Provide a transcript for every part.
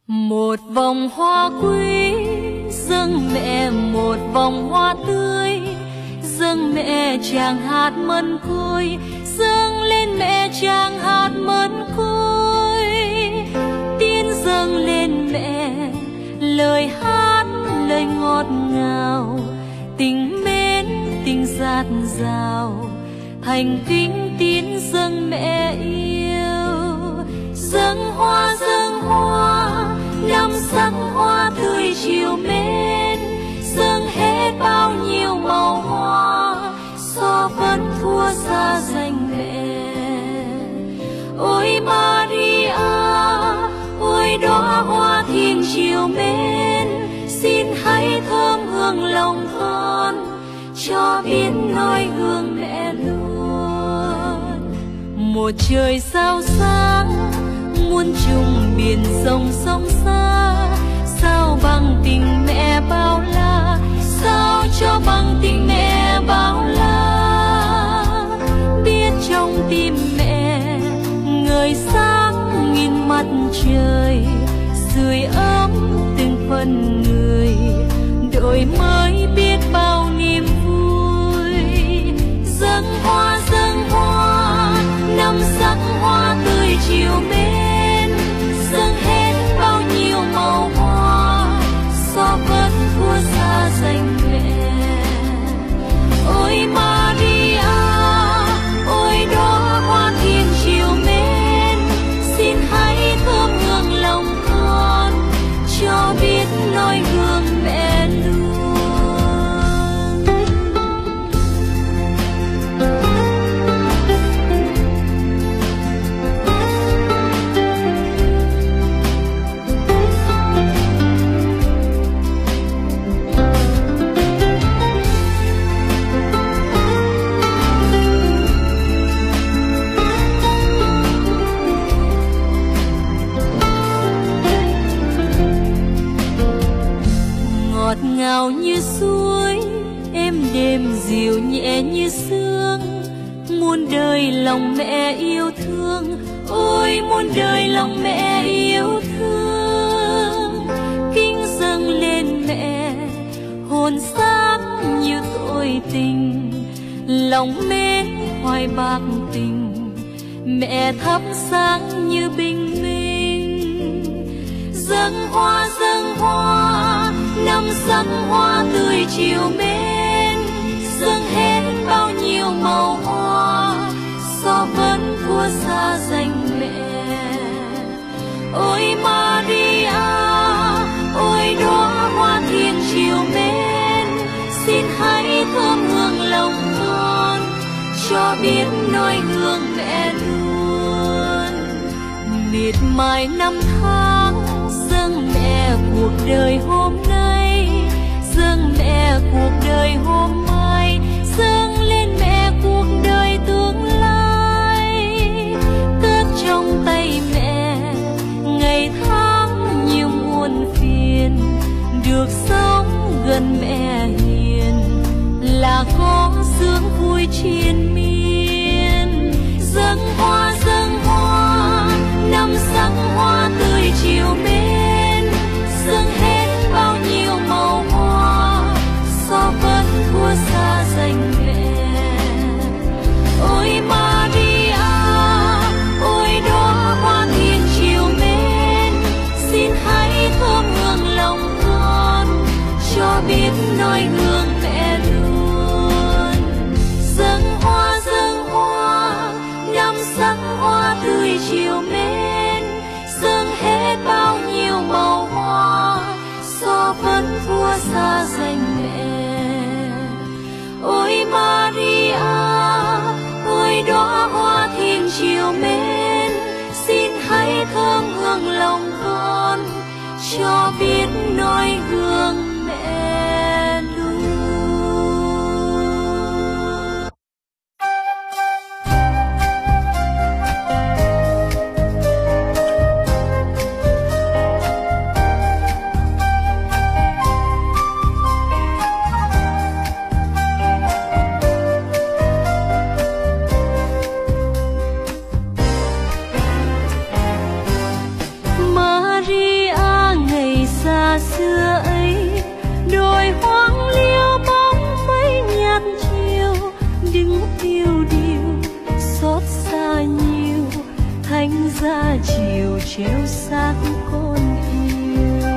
Một vòng hoa quý dâng mẹ, một vòng hoa tươi dâng mẹ, chàng hạt mân côi dâng lên mẹ, chàng hạt mân côi. Tiên dâng lên mẹ lời hát, lời ngọt ngào, tình mến tình dạt dào, thành kính tín dâng mẹ yêu. Dâng hoa năm sắc hoa tươi chiều mến, dâng hết bao nhiêu màu hoa, so vẫn thua xa danh mẹ. Ôi Maria, ôi đóa hoa thiên chiều mến, xin hãy thơm hương lòng con, cho biết noi gương mẹ luôn. Một trời sao sáng muôn trùng biển rộng sông xa, sao bằng tình mẹ bao la, sao cho bằng tình mẹ bao la. Biết trong tim mẹ ngời sáng nghìn mặt trời, sưởi ấm từng phần người, đổi mới biết bao niềm vui. Dâng hoa năm sắc hoa tươi chiều mến, dâng hết bao nhiêu màu hoa, so vẫn thua xa danh mẹ. Ôi Maria, ôi đóa hoa thiên chiều mến, xin hãy thơm hương lòng con, cho biết noi gương mẹ luôn. Ngọt ngào như suối, êm đềm dịu nhẹ như sương, muôn đời lòng mẹ yêu thương, ôi muôn đời lòng mẹ yêu thương. Kính dâng lên mẹ hồn xác như tôi tình, lòng mến hoài bạc tình, mẹ thắp sáng như bình minh. Dâng hoa năm sắc hoa tươi chiều mến, dâng hết bao nhiêu màu hoa, so vẫn thua xa danh mẹ. Ôi Maria, ôi đóa hoa thiên chiều mến, xin hãy thơm hương lòng con, cho biết noi gương mẹ luôn. Miệt mài năm tháng dâng mẹ cuộc đời hôm nay, dâng mẹ cuộc đời hôm mai, dâng lên mẹ cuộc đời tương lai. Cất trong tay mẹ ngày tháng nhiều muôn phiền, được sống gần mẹ hiền là có sướng vui triền miên. Dâng hoa năm sắc hoa tươi chiều mến, dâng hết bao nhiêu màu hoa, so vẫn thua xa danh mẹ. Ôi Maria, ôi đóa hoa thiên chiều mến, xin hãy thơm hương lòng con, cho biết noi gương mẹ luôn. Dâng hoa năm sắc hoa tươi chiều mến, dâng hết bao nhiêu màu hoa, so vẫn thua xa danh mẹ. Ôi Maria, ôi đóa hoa thiên chiều mến, xin hãy thơm hương lòng con, cho biết noi gương mẹ luôn. Maria xa xưa ấy, đồi hoang liêu bóng mây nhạt chiều, đứng tiêu điều xót xa nhiều, thành ra chiều treo xác con yêu.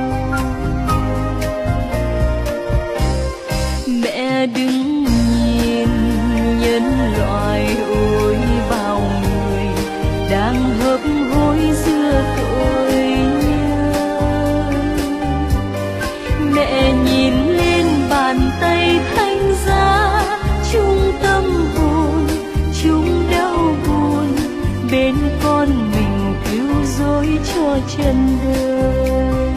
Mẹ đứng nhìn nhân loại ôi bao người đang hấp hối giữa tội nhơ. Mẹ nhìn lên bàn tay thanh giá, chung tâm hồn chung đau buồn, bên con mình cứu rỗi cho chân đời.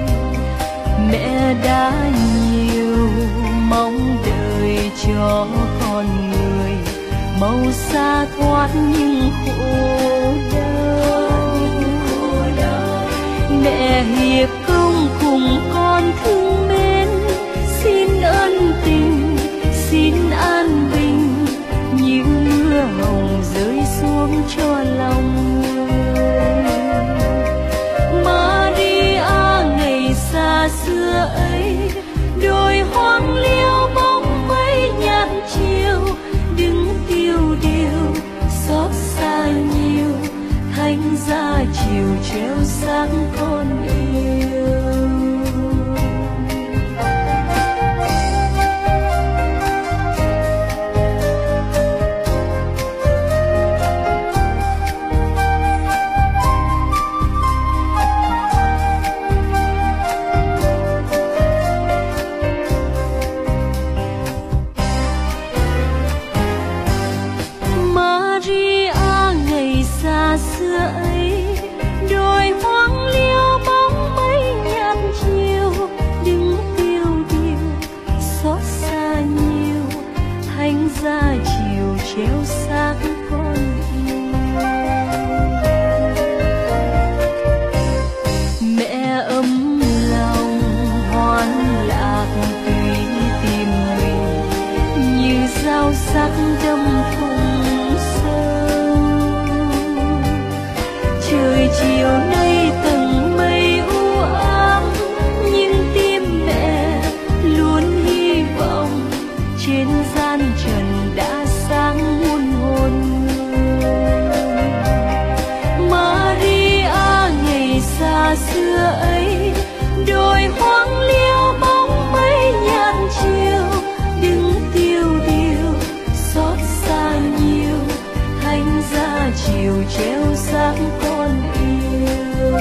Mẹ đã nhiều mong đợi cho con người màu xa thoát nhưng khổ đau. Mẹ hiệp công cùng con thương mến, xin ân tình xin an bình, như mưa hồng rơi xuống cho lòng người. Maria ngày xa xưa ấy, đồi hoang liêu bóng mây nhạt chiều, đứng tiêu điều xót xa nhiều, thành ra chiều treo xác con yêu. Xưa ấy, đồi hoang liêu bóng mây nhạt chiều, đứng tiêu điều xót xa nhiều, thành ra chiều treo xác con yêu. Mẹ ấm lòng hoan lạc tùy tìm mình, như dao sắc đâm thùng sâu. Trời chiều nay tầng mây u ám, nhưng tim mẹ luôn hy vọng trên gian trần đã sáng muôn hồn người. Maria ngày xa xưa ấy, đồi hoang liêu bóng mây nhạt chiều, đứng tiêu điều xót xa nhiều, thành ra chiều treo xác con yêu.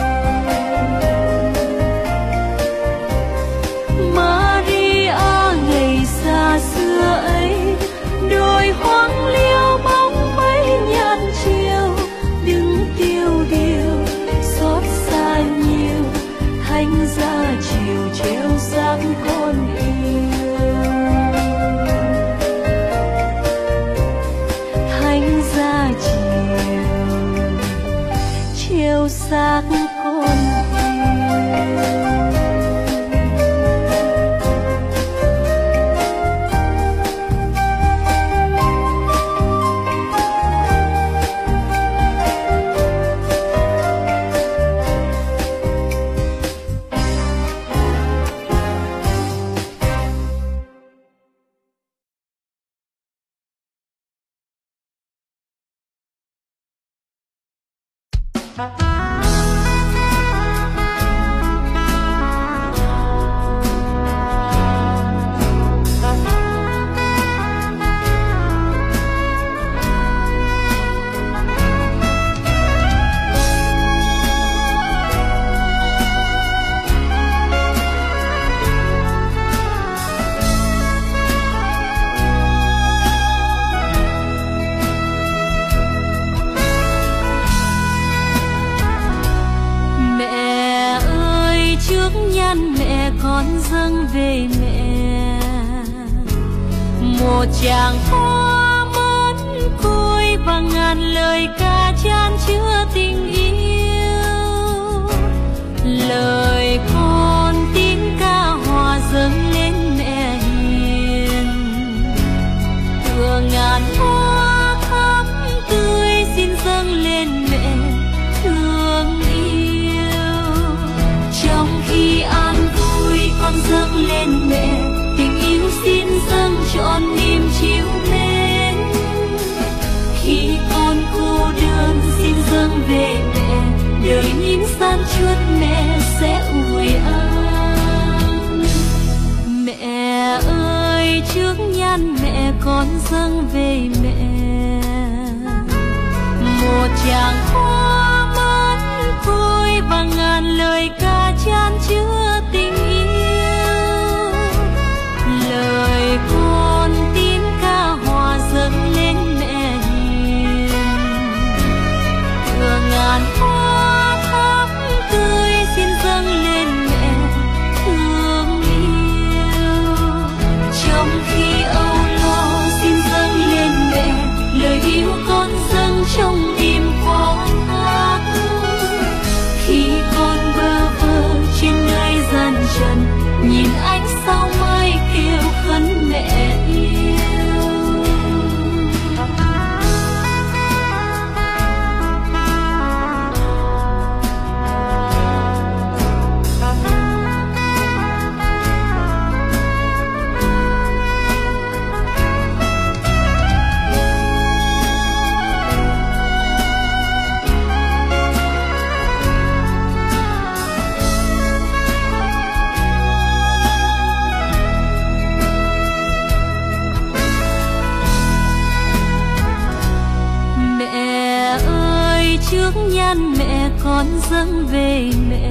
Maria ngày xa xưa ấy, đồi hoang liêu bóng mây nhạt chiều, đứng tiêu điều xót xa nhiều, thành ra chiều treo xác con yêu. Thành ra chiều xác con con dâng về mẹ một tràng hoa mến côi và ngàn lời ca chan chứa tình yêu. Lời con tín ca hòa dâng lên mẹ hiền, tựa ngàn hoa thắm tươi xin dâng lên mẹ thương yêu. Trong khi an vui trọn niềm chiều mến. Khi con cô đơn xin dâng về mẹ, đời những gian chuốt mẹ sẽ ủi an. Mẹ ơi trước nhan mẹ con dâng về mẹ, một tràng hoa mát vui và ngàn lời ca chan chứa tình yêu. Lời con tín ca hòa dâng lên mẹ hiền, thừa ngàn hoa thắm tươi xin dâng lên mẹ thương yêu. Trong khi âu lo xin dâng lên mẹ, lời yêu con dâng trong tim con hát. Khi con bơ vơ trên nơi gian trần, nhìn ánh sao mai kêu khấn mẹ yêu. Trước nhan mẹ con dâng về mẹ,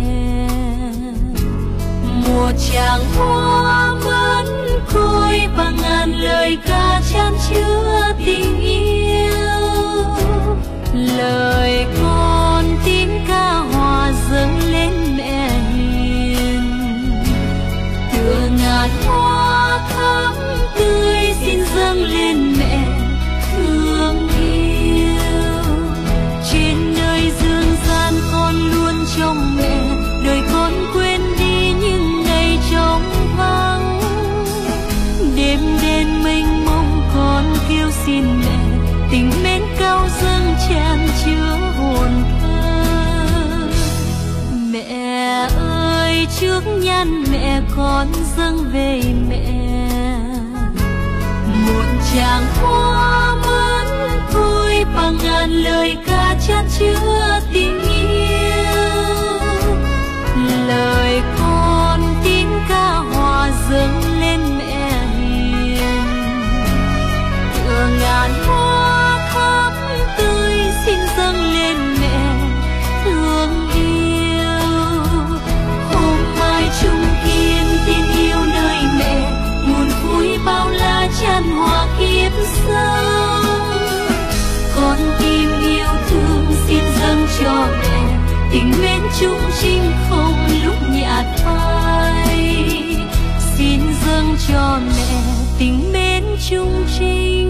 một tràng hoa mát khôi và ngàn lời ca chan chứa tình yêu. Lời con tín ca hòa dâng lên mẹ hiền, tựa ngàn hoa thắm tươi xin dâng lên mẹ thương yêu. Trên nơi dương gian con luôn trông mẹ, đời con quên đi những ngày trống vắng. Đêm đêm mênh mông con kêu xin mẹ, tình mến cao dâng tràn chứa hồn thơ. Mẹ ơi trước nhan mẹ con dâng về mẹ, một tràng hoa mát vui và ngàn lời ca chan chứa tình yêu. Lời con tín ca hòa dâng lên mẹ hiền, tựa ngàn hoa thắm tươi xin dâng lên mẹ thương yêu. Hôm mai chung kiên tin yêu nơi mẹ, nguồn vui bao la chan hòa kiếp sống. Con tim yêu thương xin dâng cho mẹ, tình mến chung trinh không lúc nhạt phai. Xin dâng cho mẹ tình mến chung trinh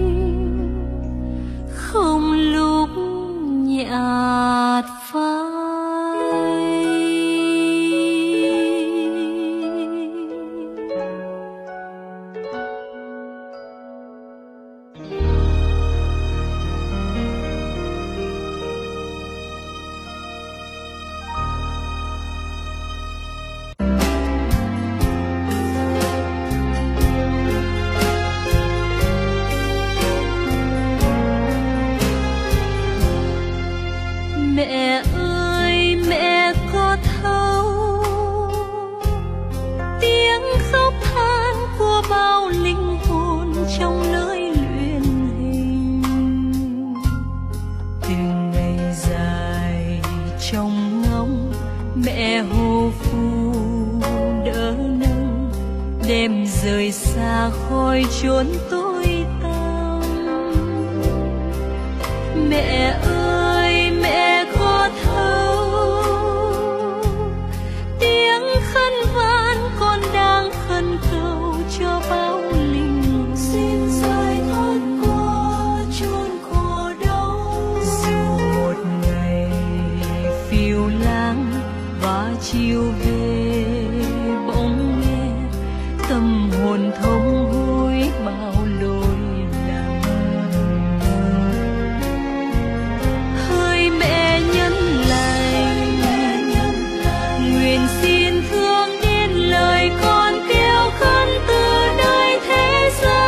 không lúc nhạt phai. Mẹ ơi mẹ có thấu tiếng khóc than của bao linh hồn trong lưới luyện hình. Từng ngày dài trong ngóng mẹ hồ phù đỡ nâng, đêm rời xa khỏi chốn tối tăm. Mẹ ơi mẹ có thấu tiếng khấn van con đang khẩn cầu cho bao linh hồn. Xin giải thoát qua chốn khổ đau. Dù một ngày phiêu lãng và chiều về bóng nghe, tâm hồn thống hối bao lỗi lầm. Hỡi mẹ nhân lành, nguyện xin thương đến lời con kêu khấn từ nơi thế gian.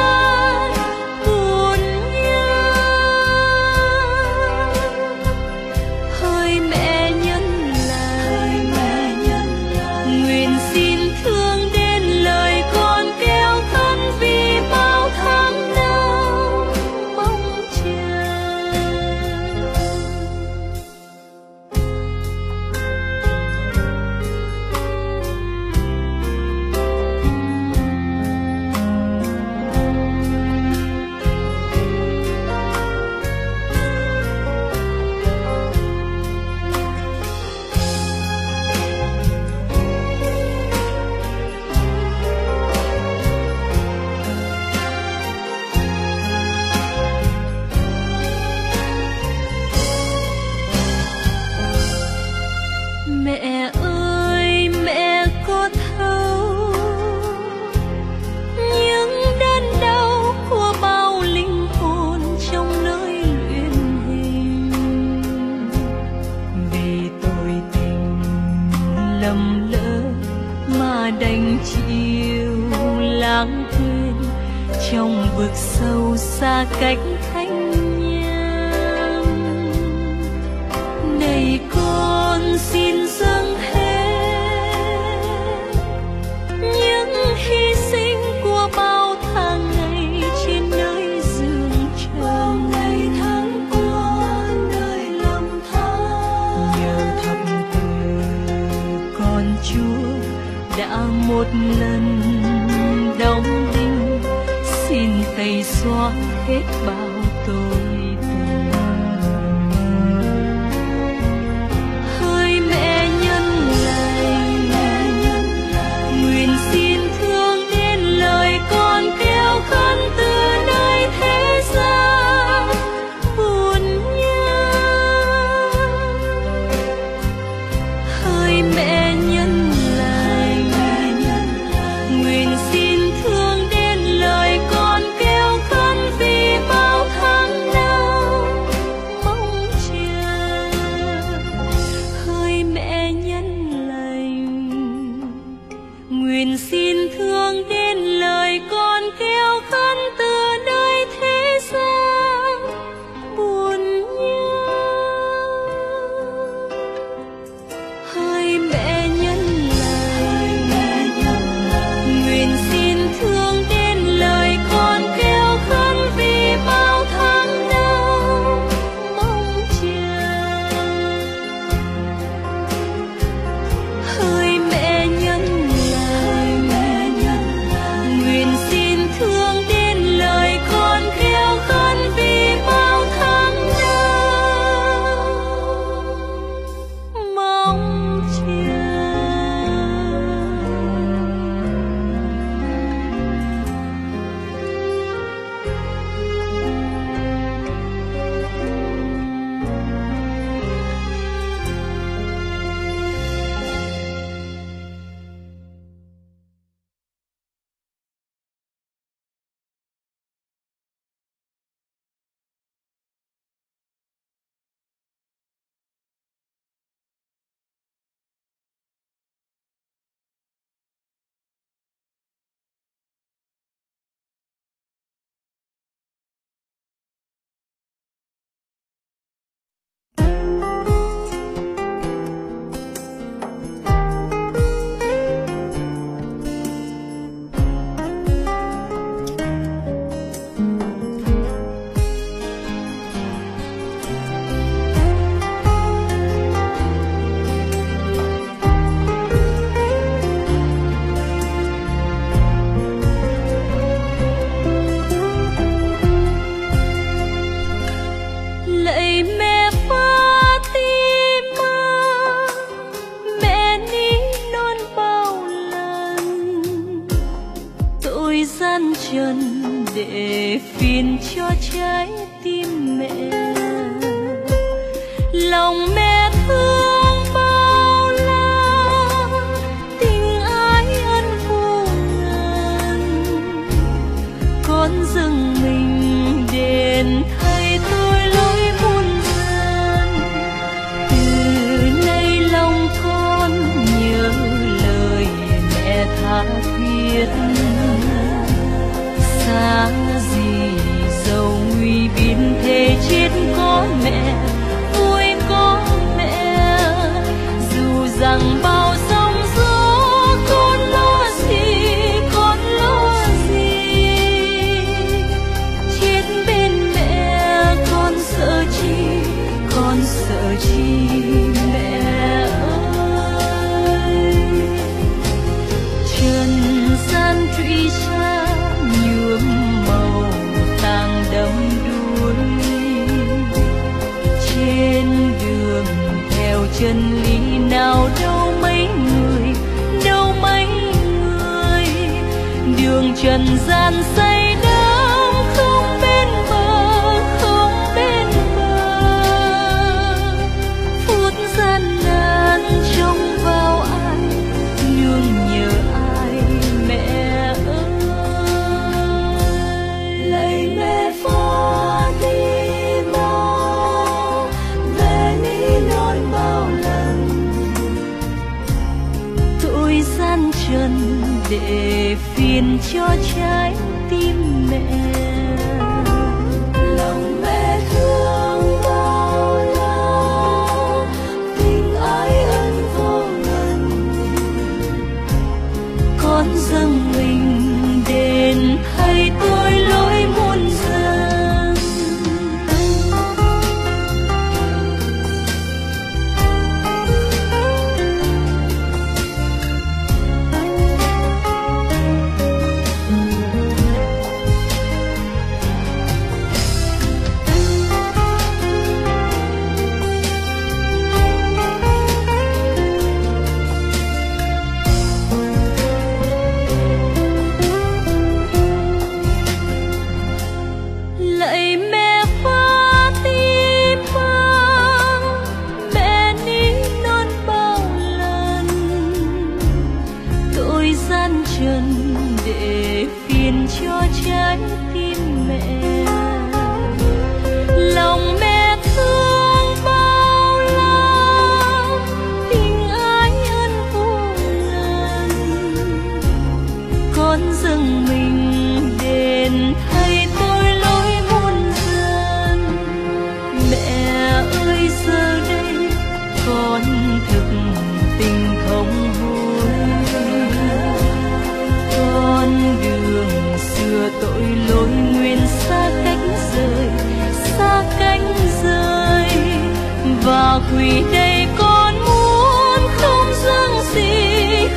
lầm lỡ mà đành chịu lãng quên trong vực sâu xa cách thanh nham. Này con xin dâng hết những hy sinh của bao tháng ngày trên nơi giường chờ, ngày tháng qua nơi lầm than. Nhờ thập từ con Chúa đã một lần đóng đinh, xin tẩy xóa hết bao tội tình. Hỡi mẹ nhân lành, nguyện xin thương đến lời con kêu khấn từ nơi thế gian buồn nhớ. Hỡi mẹ nhân lành, nguyện xin thương đến lời con kêu khấn vì bao tháng năm mong chờ. Hỡi mẹ nhân lành, nguyện xin thương đến lời con kêu khấn từ nơi thế gian buồn nhớ. Hỡi mẹ nhân lành, nguyện xin thương đến lời con kêu khấn vì bao tháng năm mong chờ. Hỡi mẹ nhân lành, nguyện xin thương đến lời con kêu khấn vì bao tháng năm mong chờ. Lạy mẹ Fatima, mẹ ní non bao lần tội gian trần để phiền cho trái tim mẹ. Lòng mẹ thương bao la, tình ái ân vô ngần. Con dâng mình đền thầy tôi lối muôn dân. Từ nay lòng con nhớ lời mẹ tha thiết. Xa gì dầu nguy biến thế chết có mẹ, vui có mẹ. Dù rằng bao sóng gió con lo gì, con lo gì. Chết bên mẹ con sợ chi, con sợ chi mẹ ơi. Trần gian truy xa nhuộm màu tàng đậm đuối. Trên đường theo chân lý nào đâu mấy người, đâu mấy người. Đường trần gian say đắm không bên bờ, không bên bờ. Phút gian nan trông vào ai, nương nhờ ai mẹ ơi. Lạy mẹ Fatima, mẹ ní non bao lần gian trần để phiền cho trái tim mẹ. Lòng mẹ thương bao la, tình ái ân vô ngần, con dâng mình đền thay tôi lỗi muôn dần. Lạy mẹ Fatima, mẹ ní non bao lần tội gian trần để phiền cho trái tim mẹ. Lòng mẹ thương bao la, tình ái ân vô ngần, con dâng mình đền thay tôi lỗi muôn dần. Mẹ ơi giờ đây con thực tình không hối, con đường xưa tội lỗi nguyện xa cách rời, và quỳ đây con muốn không dâng gì,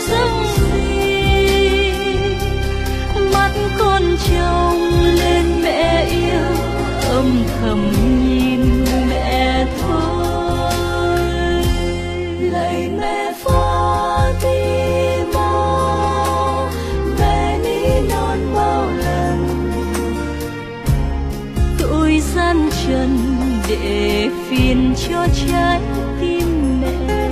mắt con trông lên mẹ yêu, âm thầm nhìn mẹ thôi. Lạy mẹ Fatima, mẹ ní non bao lần tội gian trần để phiền cho trái tim mẹ.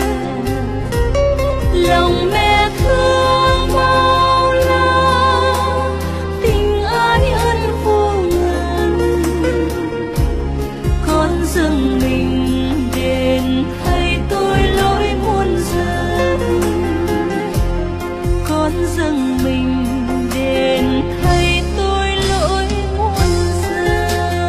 Lòng mẹ thương bao la, tình ái ân vô ngần, con dâng mình đền thay tôi lỗi muôn dần, con dâng mình đền thay tôi lỗi muôn dần.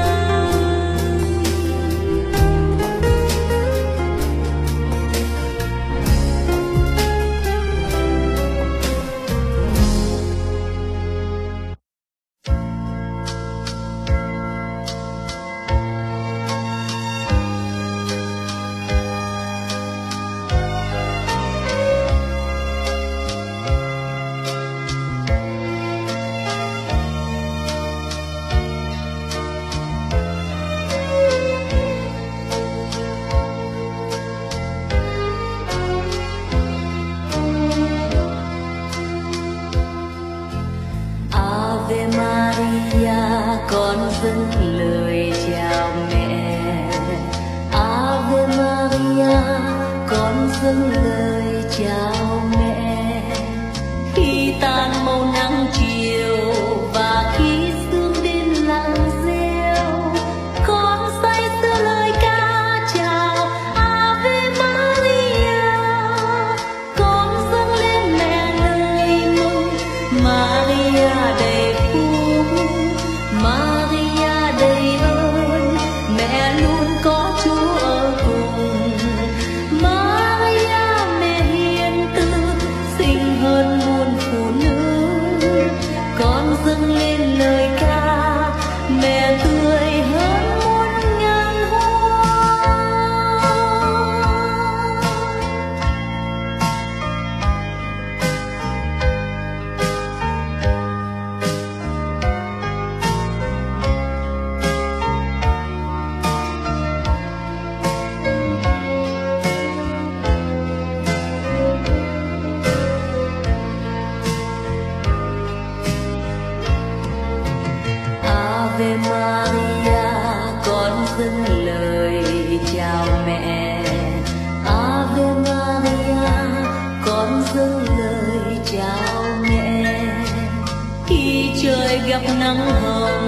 Ave Maria, con dâng lời chào mẹ. Ave Maria, con dâng lời chào mẹ. Khi tan màu nắng chiều và khi sương đêm lặng reo, con say sưa lời ca chào Ave Maria. Con dâng lên mẹ lời mừng Maria đầy phúc, Maria đầy ơn, mẹ luôn có Chúa ở cùng. Maria mẹ hiền từ, xinh hơn muôn phụ nữ. Con dâng lên lời ca, mẹ tươi hơn muôn ngàn hoa. Ave Maria, con dâng lời chào mẹ. Ave Maria, con dâng lời chào mẹ. Khi trời gặp nắng hồng